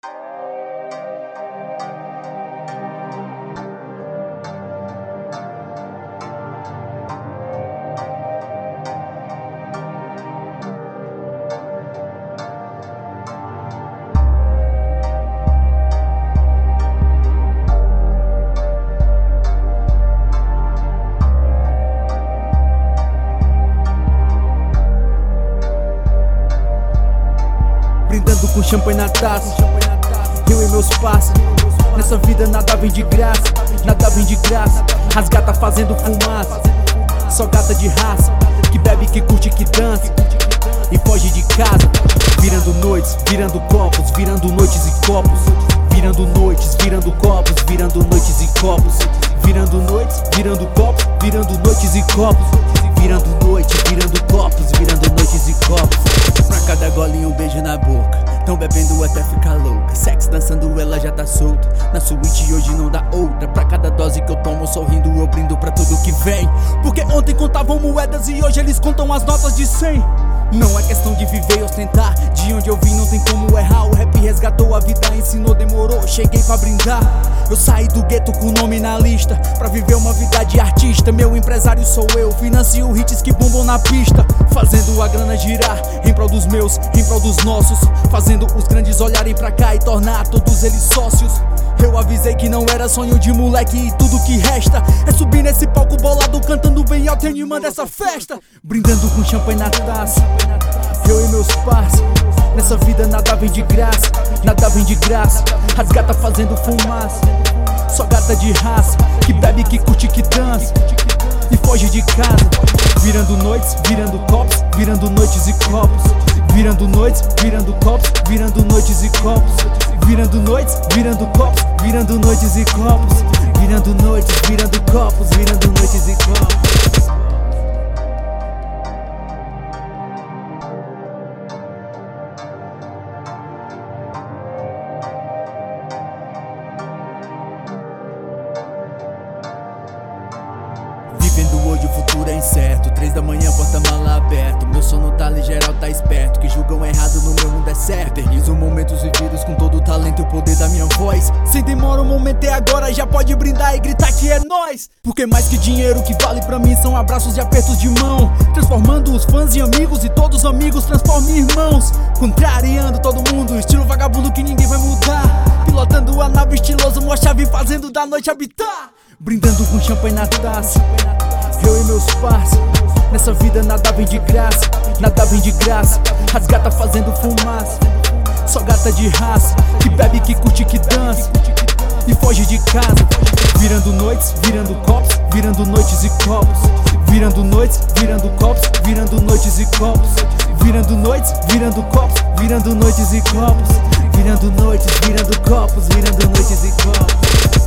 Brindando com champanhe na taça, eu e meus parceiros. Nessa vida nada vem de graça, nada vem de graça. As gatas fazendo fumaça, só gata de raça, que bebe, que curte, que dança e foge de casa. Virando noites, virando copos, virando noites e copos. Virando noites, virando copos, virando noites e copos. Virando noites, virando copos, virando noites e copos. Virando noite, virando copos, virando noites e copos. Pra cada golinho um beijo na boca, tão bebendo até ficar louca. Sexo dançando, ela já tá solta. Na suíte hoje não dá outra. Pra cada dose que eu tomo sorrindo, eu brindo pra tudo que vem. Porque ontem contavam moedas e hoje eles contam as notas de 100. Não é questão de viver e ostentar, de onde eu vim não tem como errar. O rap resgatou a vida, ensinou, demorou, cheguei pra brindar. Eu saí do gueto com o nome na lista, pra viver uma vida de artista. Meu empresário sou eu, financio hits que bombam na pista. Fazendo a grana girar, em prol dos meus, em prol dos nossos. Fazendo os grandes olharem pra cá e tornar todos eles sócios. Eu avisei que não era sonho de moleque e tudo que resta é subir nesse palco bolado, cantando bem alto e animando essa festa. Brindando com champanhe na taça, eu e meus parceiros. Nessa vida nada vem de graça, nada vem de graça. As gatas fazendo fumaça, só gata de raça, que bebe, que curte, que dança e foge de casa. Virando noites, virando copos, virando noites e copos. Virando noites, virando copos, virando noites e copos. Virando noites, virando copos, virando noites e copos. Virando noites, virando copos, virando noites e copos. Vivendo hoje, o futuro é incerto. 3 da manhã, porta-mala aberto. Meu sono tá ligeiro, tá esperto. Que julgam errado no meu mundo é certo. Realizo momentos vividos com todo o talento e o poder da minha voz. Sem demora, o momento é agora. Já pode brindar e gritar que é nóis. Porque mais que dinheiro, que vale pra mim são abraços e apertos de mão. Transformando os fãs em amigos e todos os amigos transformam em irmãos. Contrariando todo mundo, estilo vagabundo que ninguém vai mudar. Pilotando a nave estiloso, uma chave fazendo da noite habitar. Brindando com champanhe na taça, eu e meus parceiros. Nessa vida nada vem de graça, nada vem de graça. As gatas fazendo fumaça, só gata de raça, que bebe, que curte, que dança e foge de casa. Virando noites, virando copos, virando noites e copos. Virando noites, virando copos, virando noites e copos. Virando noites, virando copos, virando noites e copos. Virando noites, virando copos, virando noites e copos.